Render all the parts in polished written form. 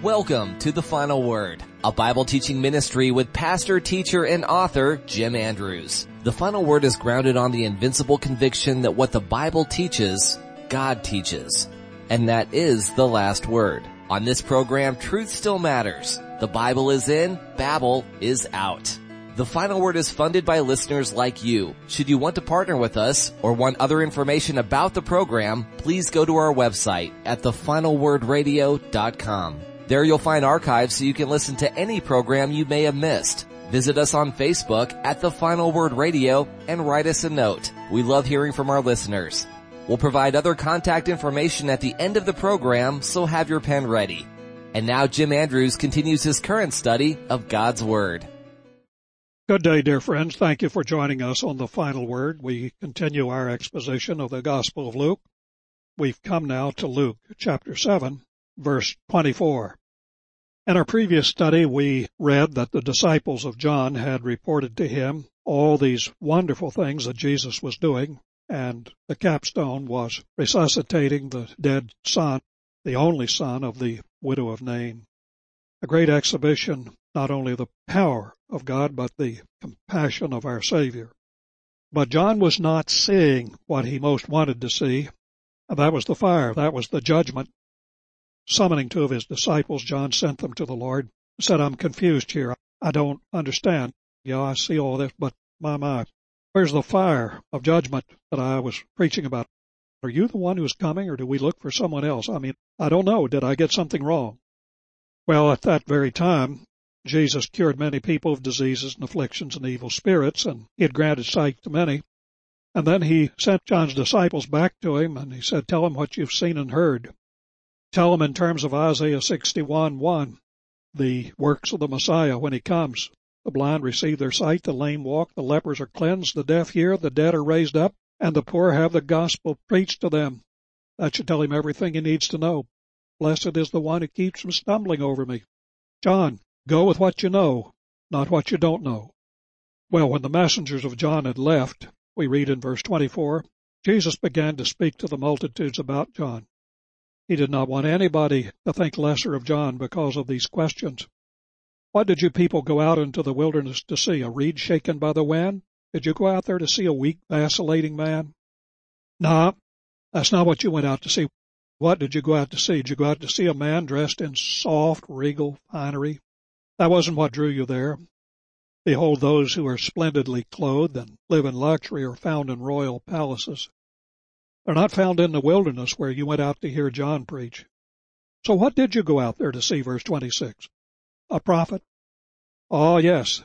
Welcome to The Final Word, a Bible teaching ministry with pastor, teacher, and author Jim Andrews. The Final Word is grounded on the invincible conviction that what the Bible teaches, God teaches. And that is the last word. On this program, truth still matters. The Bible is in, Babel is out. The Final Word is funded by listeners like you. Should you want to partner with us or want other information about the program, please go to our website at thefinalwordradio.com. There you'll find archives so you can listen to any program you may have missed. Visit us on Facebook at The Final Word Radio and write us a note. We love hearing from our listeners. We'll provide other contact information at the end of the program, so have your pen ready. And now Jim Andrews continues his current study of God's Word. Good day, dear friends. Thank you for joining us on The Final Word. We continue our exposition of the Gospel of Luke. We've come now to Luke chapter 7, verse 24. In our previous study, we read that the disciples of John had reported to him all these wonderful things that Jesus was doing, and the capstone was resuscitating the dead son, the only son of the widow of Nain. A great exhibition, not only the power of God, but the compassion of our Savior. But John was not seeing what he most wanted to see, and that was the fire, that was the judgment. Summoning two of his disciples, John sent them to the Lord and said, I'm confused here. I don't understand. Yeah, I see all this, but my, where's the fire of judgment that I was preaching about? Are you the one who's coming, or do we look for someone else? I don't know. Did I get something wrong? Well, at that very time, Jesus cured many people of diseases and afflictions and evil spirits, and he had granted sight to many. And then he sent John's disciples back to him, and he said, tell him what you've seen and heard. Tell him in terms of Isaiah 61:1, the works of the Messiah when he comes. The blind receive their sight, the lame walk, the lepers are cleansed, the deaf hear, the dead are raised up, and the poor have the gospel preached to them. That should tell him everything he needs to know. Blessed is the one who keeps from stumbling over me. John, go with what you know, not what you don't know. Well, when the messengers of John had left, we read in verse 24, Jesus began to speak to the multitudes about John. He did not want anybody to think lesser of John because of these questions. What did you people go out into the wilderness to see? A reed shaken by the wind? Did you go out there to see a weak, vacillating man? No, that's not what you went out to see. What did you go out to see? Did you go out to see a man dressed in soft, regal finery? That wasn't what drew you there. Behold, those who are splendidly clothed and live in luxury are found in royal palaces. They're not found in the wilderness where you went out to hear John preach. So what did you go out there to see, verse 26? A prophet? Oh, yes.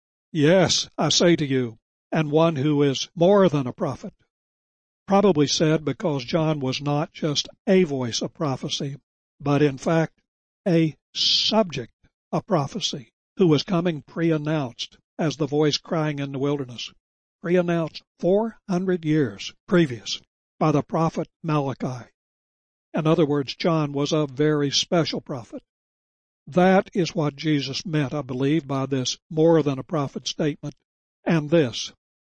Yes, I say to you, and one who is more than a prophet. Probably said because John was not just a voice of prophecy, but in fact a subject of prophecy, who was coming pre-announced as the voice crying in the wilderness, pre-announced 400 years previous by the prophet Malachi. In other words, John was a very special prophet. That is what Jesus meant, I believe, by this more than a prophet statement. And this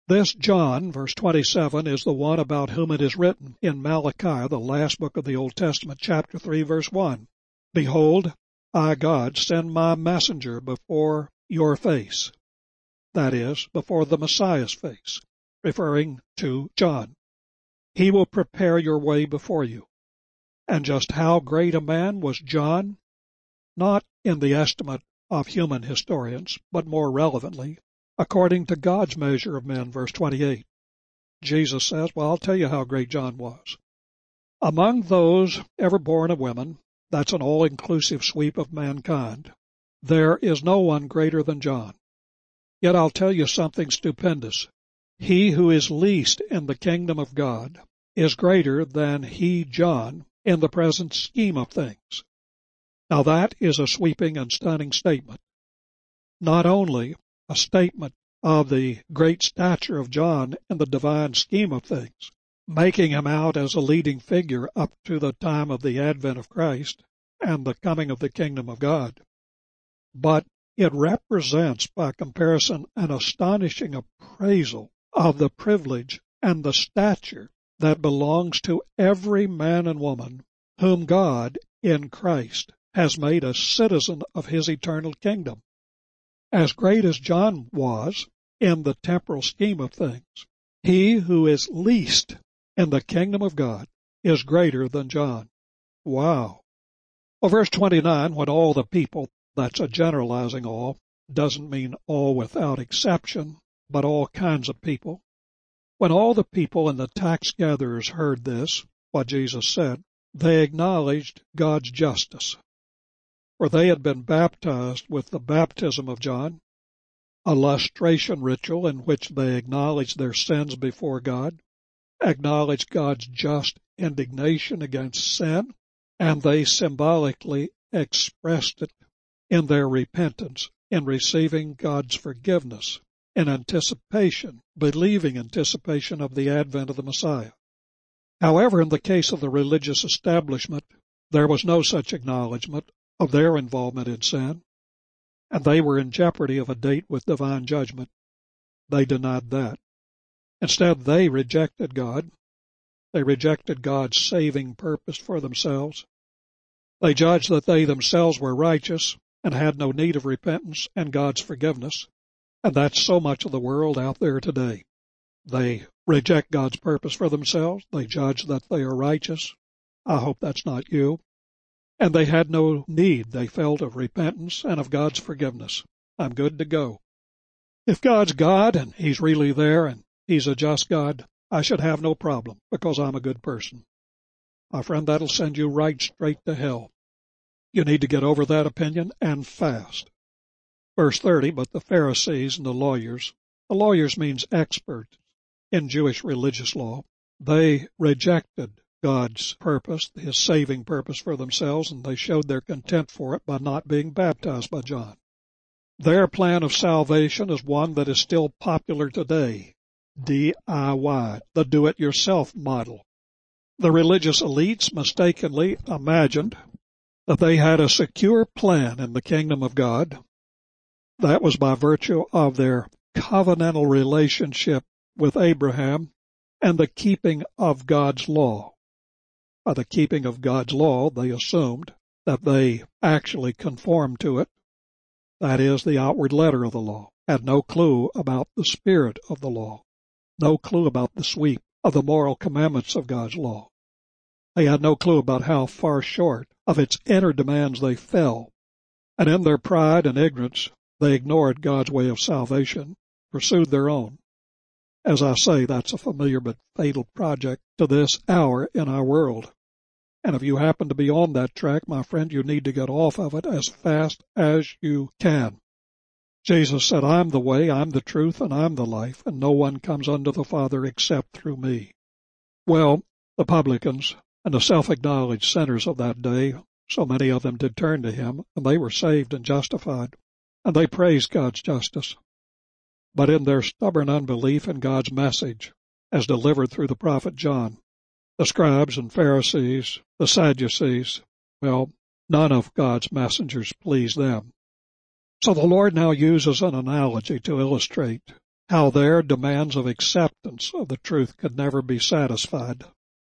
John, verse 27, is the one about whom it is written in Malachi, the last book of the Old Testament, chapter 3, verse 1. Behold, I, God, send my messenger before your face. That is, before the Messiah's face, referring to John. He will prepare your way before you. And just how great a man was John? Not in the estimate of human historians, but more relevantly, according to God's measure of men, verse 28. Jesus says, well, I'll tell you how great John was. Among those ever born of women, that's an all-inclusive sweep of mankind, there is no one greater than John. Yet I'll tell you something stupendous. He who is least in the kingdom of God is greater than he, John, in the present scheme of things. Now that is a sweeping and stunning statement. Not only a statement of the great stature of John in the divine scheme of things, making him out as a leading figure up to the time of the advent of Christ and the coming of the kingdom of God, but it represents, by comparison, an astonishing appraisal of the privilege and the stature that belongs to every man and woman whom God in Christ has made a citizen of his eternal kingdom. As great as John was in the temporal scheme of things, he who is least in the kingdom of God is greater than John. Wow. Well, verse 29, when all the people, that's a generalizing all, doesn't mean all without exception, but all kinds of people. When all the people and the tax gatherers heard this, what Jesus said, they acknowledged God's justice. For they had been baptized with the baptism of John, a lustration ritual in which they acknowledged their sins before God, acknowledged God's just indignation against sin, and they symbolically expressed it in their repentance, in receiving God's forgiveness, in anticipation, believing anticipation of the advent of the Messiah. However, in the case of the religious establishment, there was no such acknowledgement of their involvement in sin, and they were in jeopardy of a date with divine judgment. They denied that. Instead, they rejected God. They rejected God's saving purpose for themselves. They judged that they themselves were righteous and had no need of repentance and God's forgiveness. And that's so much of the world out there today. They reject God's purpose for themselves. They judge that they are righteous. I hope that's not you. And they had no need, they felt, of repentance and of God's forgiveness. I'm good to go. If God's God and He's really there and He's a just God, I should have no problem because I'm a good person. My friend, that'll send you right straight to hell. You need to get over that opinion and fast. Verse 30, but the Pharisees and the lawyers means experts in Jewish religious law, they rejected God's purpose, His saving purpose for themselves, and they showed their contempt for it by not being baptized by John. Their plan of salvation is one that is still popular today, DIY, the do-it-yourself model. The religious elites mistakenly imagined that they had a secure plan in the kingdom of God. That was by virtue of their covenantal relationship with Abraham and the keeping of God's law. By the keeping of God's law, they assumed that they actually conformed to it, that is, the outward letter of the law, had no clue about the spirit of the law, no clue about the sweep of the moral commandments of God's law. They had no clue about how far short of its inner demands they fell, and in their pride and ignorance, they ignored God's way of salvation, pursued their own. As I say, that's a familiar but fatal project to this hour in our world. And if you happen to be on that track, my friend, you need to get off of it as fast as you can. Jesus said, I'm the way, I'm the truth, and I'm the life, and no one comes unto the Father except through me. Well, the publicans and the self-acknowledged sinners of that day, so many of them did turn to Him, and they were saved and justified, and they praised God's justice. But in their stubborn unbelief in God's message, as delivered through the prophet John, the scribes and Pharisees, the Sadducees, well, none of God's messengers pleased them. So the Lord now uses an analogy to illustrate how their demands of acceptance of the truth could never be satisfied.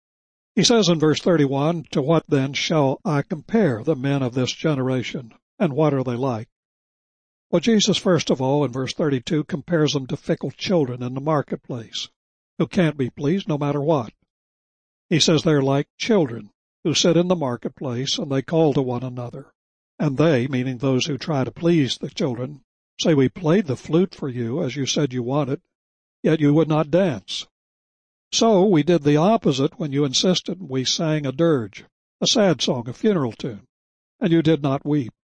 He says in verse 31, to what then shall I compare the men of this generation, and what are they like? Well, Jesus, first of all, in verse 32, compares them to fickle children in the marketplace, who can't be pleased no matter what. He says they're like children who sit in the marketplace and they call to one another. And they, meaning those who try to please the children, say, we played the flute for you as you said you wanted, yet you would not dance. So we did the opposite when you insisted. We sang a dirge, a sad song, a funeral tune, and you did not weep.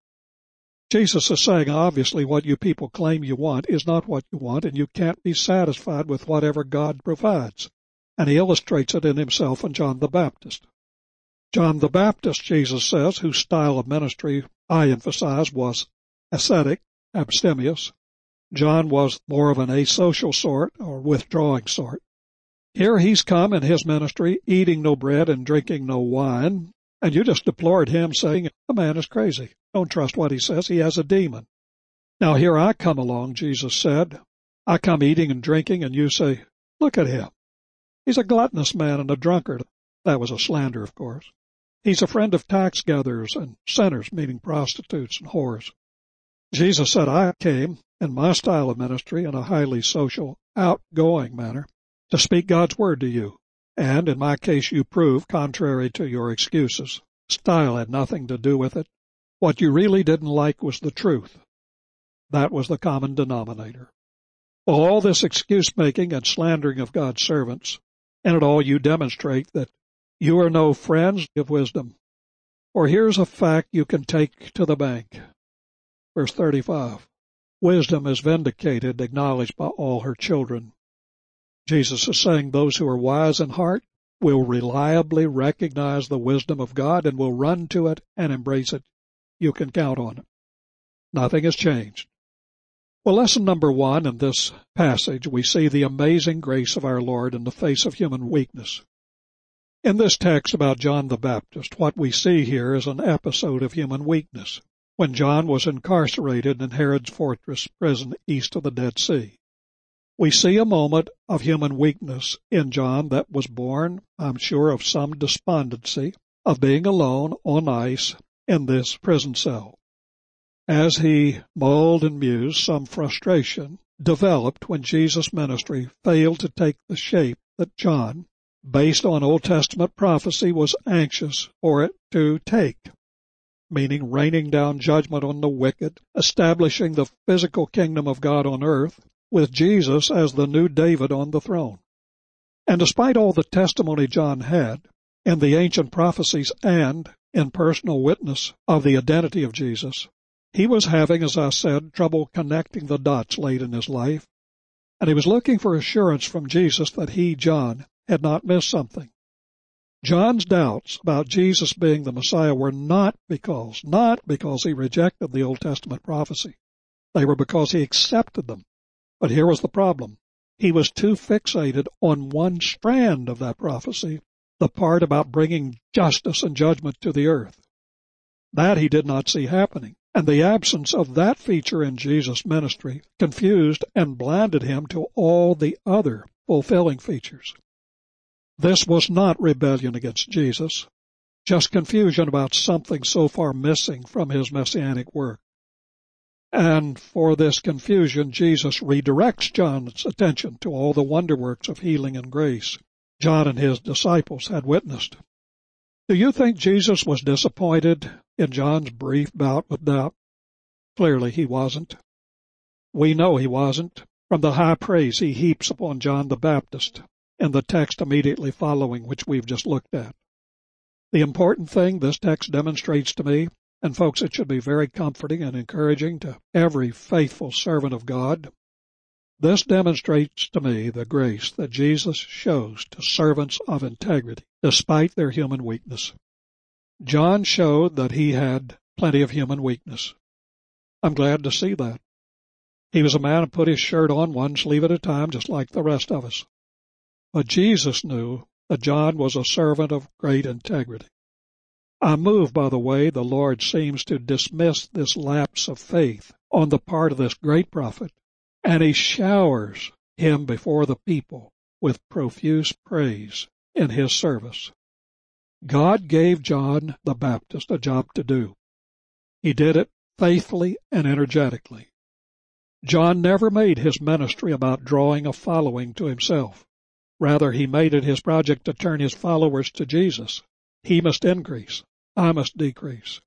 Jesus is saying, obviously, what you people claim you want is not what you want, and you can't be satisfied with whatever God provides. And he illustrates it in himself and John the Baptist. John the Baptist, Jesus says, whose style of ministry I emphasize was ascetic, abstemious. John was more of an asocial sort or withdrawing sort. Here he's come in his ministry, eating no bread and drinking no wine, and you just deplored him, saying, the man is crazy. Don't trust what he says. He has a demon. Now here I come along, Jesus said. I come eating and drinking, and you say, look at him. He's a gluttonous man and a drunkard. That was a slander, of course. He's a friend of tax gatherers and sinners, meaning prostitutes and whores. Jesus said, I came in my style of ministry in a highly social, outgoing manner to speak God's word to you. And in my case, you prove, contrary to your excuses, style had nothing to do with it. What you really didn't like was the truth. That was the common denominator. Well, all this excuse-making and slandering of God's servants, in it all you demonstrate that you are no friends of wisdom. For here's a fact you can take to the bank. Verse 35, wisdom is vindicated, acknowledged by all her children. Jesus is saying those who are wise in heart will reliably recognize the wisdom of God and will run to it and embrace it. You can count on it. Nothing has changed. Well, lesson number 1 in this passage, we see the amazing grace of our Lord in the face of human weakness. In this text about John the Baptist, what we see here is an episode of human weakness, when John was incarcerated in Herod's fortress prison east of the Dead Sea. We see a moment of human weakness in John that was born, I'm sure, of some despondency of being alone on ice in this prison cell. As he mulled and mused, some frustration developed when Jesus' ministry failed to take the shape that John, based on Old Testament prophecy, was anxious for it to take, meaning raining down judgment on the wicked, establishing the physical kingdom of God on earth, with Jesus as the new David on the throne. And despite all the testimony John had in the ancient prophecies and in personal witness of the identity of Jesus, he was having, as I said, trouble connecting the dots late in his life, and he was looking for assurance from Jesus that he, John, had not missed something. John's doubts about Jesus being the Messiah were not because he rejected the Old Testament prophecy. They were because he accepted them. But here was the problem. He was too fixated on one strand of that prophecy, the part about bringing justice and judgment to the earth. That he did not see happening, and the absence of that feature in Jesus' ministry confused and blinded him to all the other fulfilling features. This was not rebellion against Jesus, just confusion about something so far missing from his messianic work. And for this confusion, Jesus redirects John's attention to all the wonder works of healing and grace John and his disciples had witnessed. Do you think Jesus was disappointed in John's brief bout with doubt? Clearly he wasn't. We know he wasn't from the high praise he heaps upon John the Baptist in the text immediately following, which we've just looked at. The important thing this text demonstrates to me, and folks, it should be very comforting and encouraging to every faithful servant of God, this demonstrates to me the grace that Jesus shows to servants of integrity, despite their human weakness. John showed that he had plenty of human weakness. I'm glad to see that. He was a man who put his shirt on one sleeve at a time, just like the rest of us. But Jesus knew that John was a servant of great integrity. I'm moved by the way the Lord seems to dismiss this lapse of faith on the part of this great prophet, and he showers him before the people with profuse praise in his service. God gave John the Baptist a job to do. He did it faithfully and energetically. John never made his ministry about drawing a following to himself. Rather, he made it his project to turn his followers to Jesus. He must increase. I must decrease.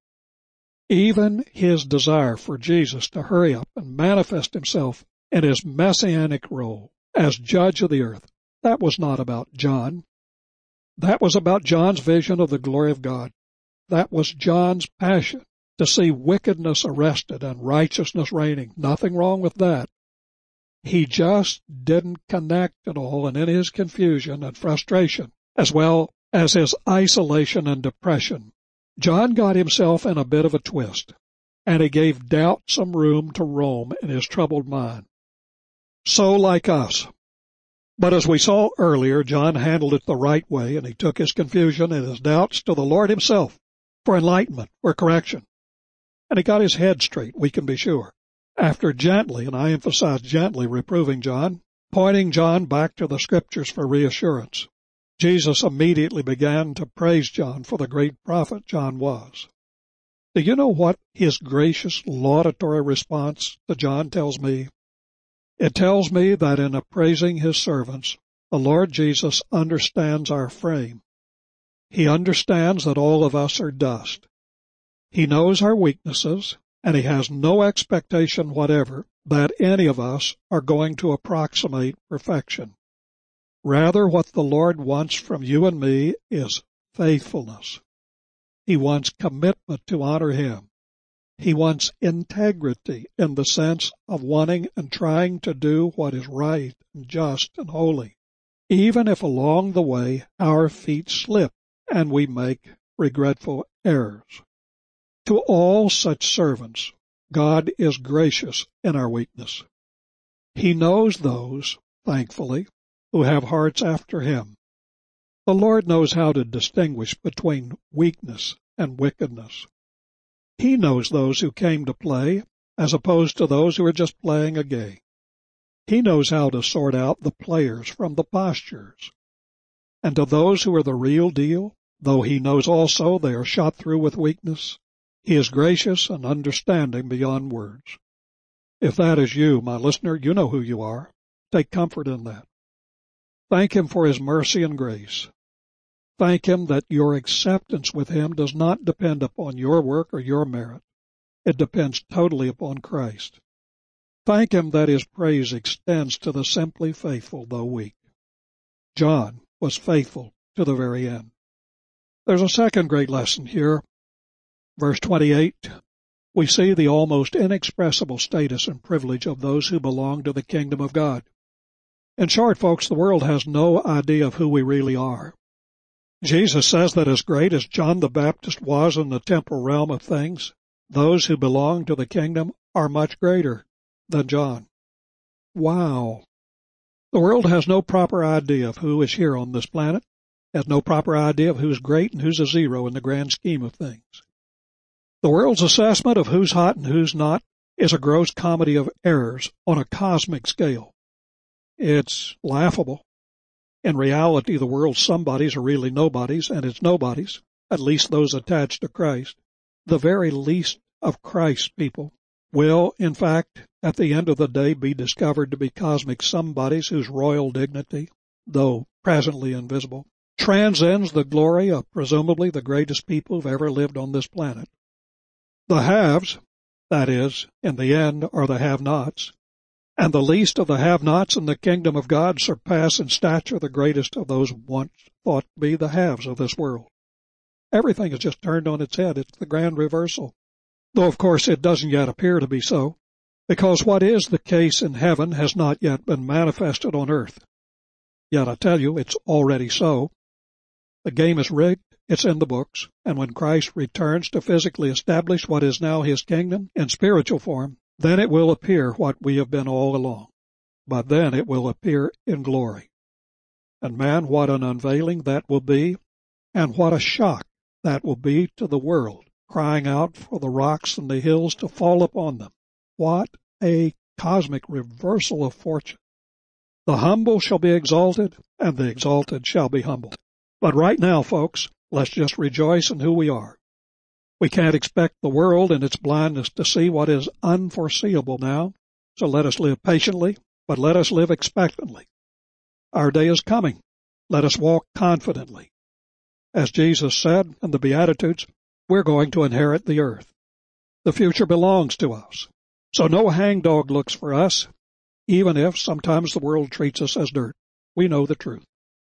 Even his desire for Jesus to hurry up and manifest himself in his messianic role as judge of the earth, that was not about John. That was about John's vision of the glory of God. That was John's passion to see wickedness arrested and righteousness reigning. Nothing wrong with that. He just didn't connect at all, and in his confusion and frustration, as well as his isolation and depression, John got himself in a bit of a twist, and he gave doubt some room to roam in his troubled mind. So like us. But as we saw earlier, John handled it the right way, and he took his confusion and his doubts to the Lord himself for enlightenment, for correction. And he got his head straight, we can be sure. After gently, and I emphasize gently, reproving John, pointing John back to the Scriptures for reassurance. Jesus immediately began to praise John for the great prophet John was. Do you know what his gracious, laudatory response to John tells me? It tells me that in appraising his servants, the Lord Jesus understands our frame. He understands that all of us are dust. He knows our weaknesses, and he has no expectation whatever that any of us are going to approximate perfection. Rather, what the Lord wants from you and me is faithfulness. He wants commitment to honor him. He wants integrity in the sense of wanting and trying to do what is right and just and holy, even if along the way our feet slip and we make regretful errors. To all such servants, God is gracious in our weakness. He knows those, thankfully, who have hearts after him. The Lord knows how to distinguish between weakness and wickedness. He knows those who came to play as opposed to those who are just playing a game. He knows how to sort out the players from the postures. And to those who are the real deal, though he knows also they are shot through with weakness, he is gracious and understanding beyond words. If that is you, my listener, you know who you are. Take comfort in that. Thank him for his mercy and grace. Thank him that your acceptance with him does not depend upon your work or your merit. It depends totally upon Christ. Thank him that his praise extends to the simply faithful, though weak. John was faithful to the very end. There's a second great lesson here. Verse 28, we see the almost inexpressible status and privilege of those who belong to the kingdom of God. In short, folks, the world has no idea of who we really are. Jesus says that as great as John the Baptist was in the temporal realm of things, those who belong to the kingdom are much greater than John. Wow. The world has no proper idea of who is here on this planet, has no proper idea of who's great and who's a zero in the grand scheme of things. The world's assessment of who's hot and who's not is a gross comedy of errors on a cosmic scale. It's laughable. In reality, the world's somebodies are really nobodies, and its nobodies, at least those attached to Christ, the very least of Christ's people, will, in fact, at the end of the day be discovered to be cosmic somebodies whose royal dignity, though presently invisible, transcends the glory of presumably the greatest people who've ever lived on this planet. The haves, that is, in the end, are the have-nots, and the least of the have-nots in the kingdom of God surpass in stature the greatest of those once thought to be the haves of this world. Everything is just turned on its head. It's the grand reversal. Though, of course, it doesn't yet appear to be so, because what is the case in heaven has not yet been manifested on earth. Yet I tell you, it's already so. The game is rigged. It's in the books, and when Christ returns to physically establish what is now his kingdom in spiritual form, then it will appear what we have been all along. But then it will appear in glory. And man, what an unveiling that will be, and what a shock that will be to the world, crying out for the rocks and the hills to fall upon them. What a cosmic reversal of fortune. The humble shall be exalted, and the exalted shall be humbled. But right now, folks, let's just rejoice in who we are. We can't expect the world in its blindness to see what is unforeseeable now, so let us live patiently, but let us live expectantly. Our day is coming. Let us walk confidently. As Jesus said in the Beatitudes, we're going to inherit the earth. The future belongs to us. So no hangdog looks for us, even if sometimes the world treats us as dirt. We know the truth.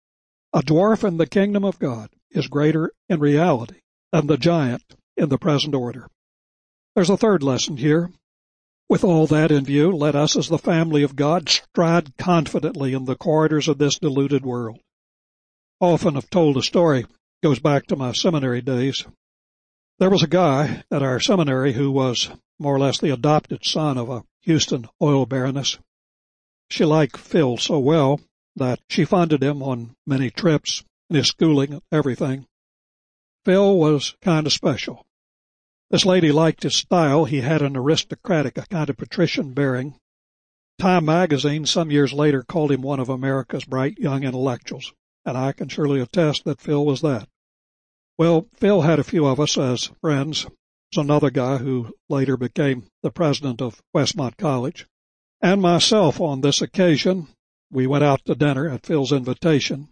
A dwarf in the kingdom of God is greater in reality than the giant in the present order. There's a third lesson here. With all that in view, let us as the family of God stride confidently in the corridors of this deluded world. Often I've told a story, goes back to my seminary days. There was a guy at our seminary who was more or less the adopted son of a Houston oil baroness. She liked Phil so well that she funded him on many trips and his schooling and everything. Phil was kind of special. This lady liked his style. He had an aristocratic, a kind of patrician bearing. Time magazine some years later called him one of America's bright young intellectuals. and I can surely attest that Phil was that. Well, Phil had a few of us as friends. There's another guy who later became the president of Westmont College, and myself on this occasion. We went out to dinner at Phil's invitation.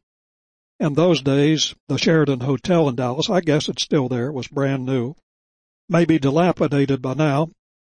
In those days, the Sheraton Hotel in Dallas, I guess it's still there, was brand new, maybe dilapidated by now.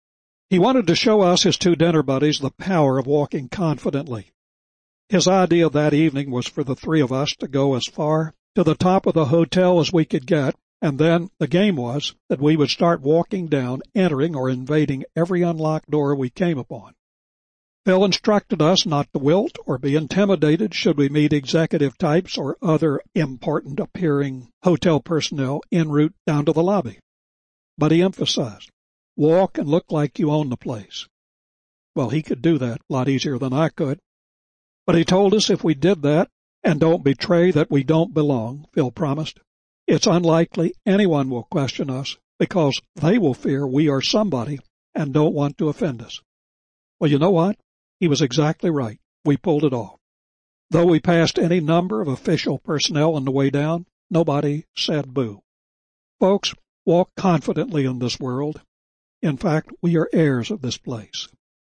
He wanted to show us, his two dinner buddies, the power of walking confidently. His idea that evening was for the three of us to go as far to the top of the hotel as we could get, and then the game was that we would start walking down, entering or invading every unlocked door we came upon. Phil instructed us not to wilt or be intimidated should we meet executive types or other important-appearing hotel personnel en route down to the lobby. But he emphasized, walk and look like you own the place. Well, he could do that a lot easier than I could. But he told us if we did that and don't betray that we don't belong, Phil promised, it's unlikely anyone will question us because they will fear we are somebody and don't want to offend us. Well, you know what? He was exactly right. We pulled it off. Though we passed any number of official personnel on the way down, nobody said boo. Folks, walk confidently in this world. In fact, we are heirs of this place.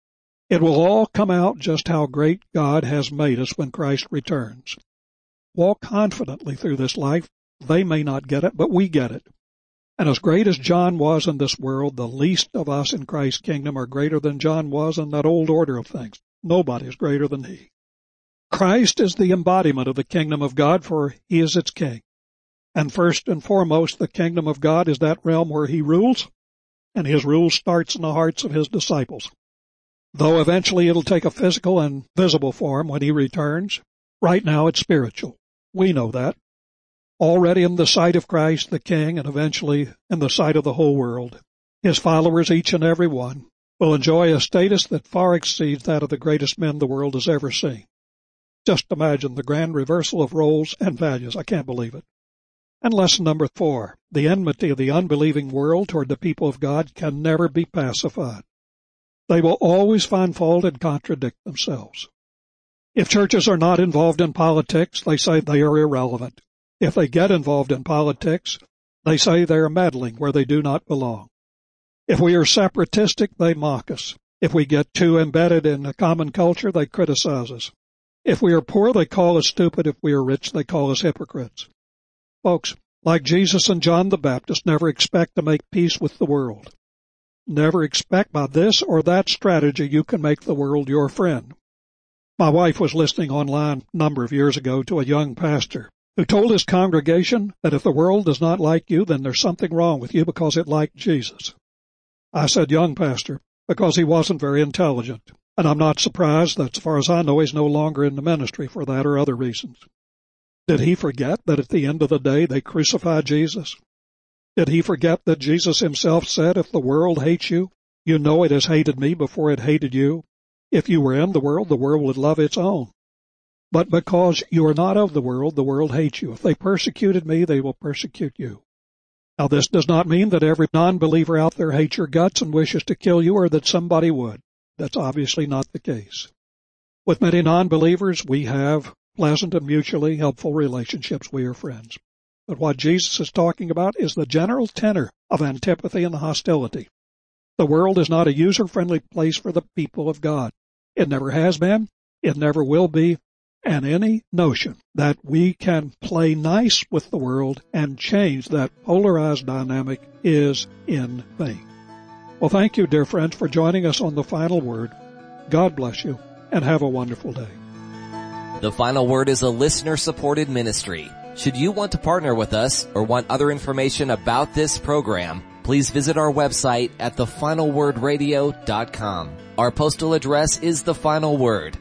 It will all come out just how great God has made us when Christ returns. Walk confidently through this life. They may not get it, but we get it. And as great as John was in this world, the least of us in Christ's kingdom are greater than John was in that old order of things. Nobody is greater than he. Christ is the embodiment of the kingdom of God, for he is its king. And first and foremost, the kingdom of God is that realm where he rules, and his rule starts in the hearts of his disciples. Though eventually it'll take a physical and visible form when he returns, right now it's spiritual. We know that. Already in the sight of Christ the King, and eventually in the sight of the whole world, his followers, each and every one, will enjoy a status that far exceeds that of the greatest men the world has ever seen. Just imagine the grand reversal of roles and values. I can't believe it. And lesson number 4, the enmity of the unbelieving world toward the people of God can never be pacified. They will always find fault and contradict themselves. If churches are not involved in politics, they say they are irrelevant. If they get involved in politics, they say they are meddling where they do not belong. If we are separatistic, they mock us. If we get too embedded in a common culture, they criticize us. If we are poor, they call us stupid. If we are rich, they call us hypocrites. Folks, like Jesus and John the Baptist, never expect to make peace with the world. Never expect by this or that strategy you can make the world your friend. My wife was listening online a number of years ago to a young pastor who told his congregation that if the world does not like you, then there's something wrong with you because it liked Jesus. I said, young pastor, because he wasn't very intelligent. And I'm not surprised that, as far as I know, he's no longer in the ministry for that or other reasons. Did he forget that at the end of the day they crucified Jesus? Did he forget that Jesus himself said, if the world hates you, you know it has hated me before it hated you? If you were in the world would love its own. But because you are not of the world hates you. If they persecuted me, they will persecute you. Now, this does not mean that every non-believer out there hates your guts and wishes to kill you or that somebody would. That's obviously not the case. With many non-believers, we have pleasant and mutually helpful relationships. We are friends. But what Jesus is talking about is the general tenor of antipathy and hostility. The world is not a user-friendly place for the people of God. It never has been. It never will be. And any notion that we can play nice with the world and change that polarized dynamic is in vain. Well, thank you, dear friends, for joining us on The Final Word. God bless you, and have a wonderful day. The Final Word is a listener-supported ministry. Should you want to partner with us or want other information about this program, please visit our website at thefinalwordradio.com. Our postal address is The Final Word,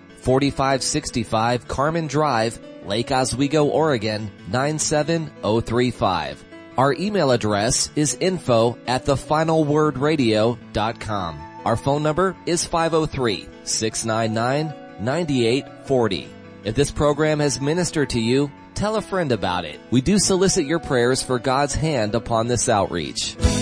4565 Carmen Drive, Lake Oswego, Oregon, 97035. Our email address is info@thefinalwordradio.com. Our phone number is 503-699-9840. If this program has ministered to you, tell a friend about it. We do solicit your prayers for God's hand upon this outreach.